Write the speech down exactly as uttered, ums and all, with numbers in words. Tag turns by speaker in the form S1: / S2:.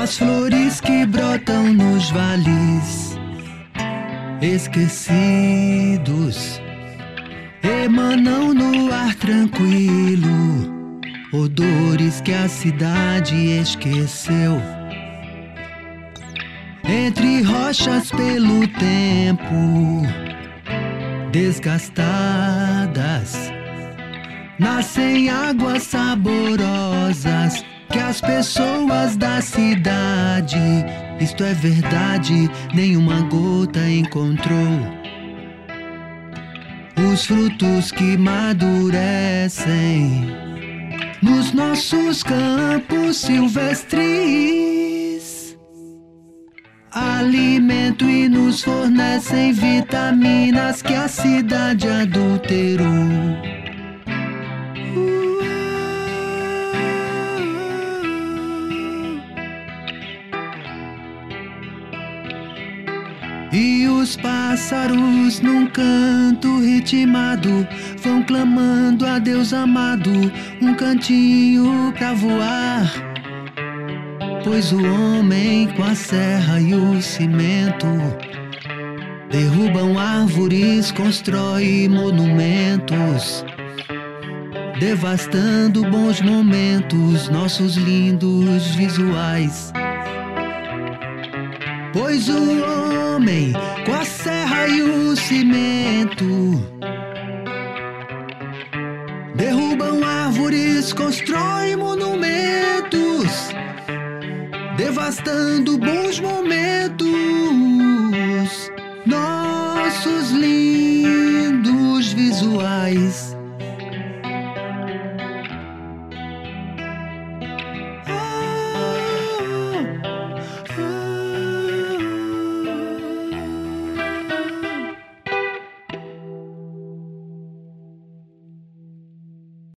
S1: As flores que brotam nos vales esquecidos emanam no ar tranquilo odores que a cidade esqueceu. Entre rochas pelo tempo desgastadas nascem águas saborosas que as pessoas da cidade, isto é verdade, nenhuma gota encontrou. Os frutos que amadurecem nos nossos campos silvestres, alimento e nos fornecem vitaminas que a cidade adulterou. E os pássaros num canto ritmado vão clamando a Deus amado, um cantinho pra voar. Pois o homem com a serra e o cimento derrubam árvores, constrói monumentos, devastando bons momentos, nossos lindos visuais. Pois o homem com a serra e o cimento derrubam árvores, constroem monumentos, devastando bons momentos, nossos lindos visuais.